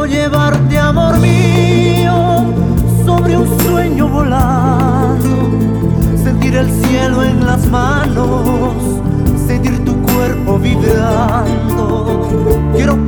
Quiero llevarte, amor mío, sobre un sueño volando, sentir el cielo en las manos, sentir tu cuerpo vibrando. Quiero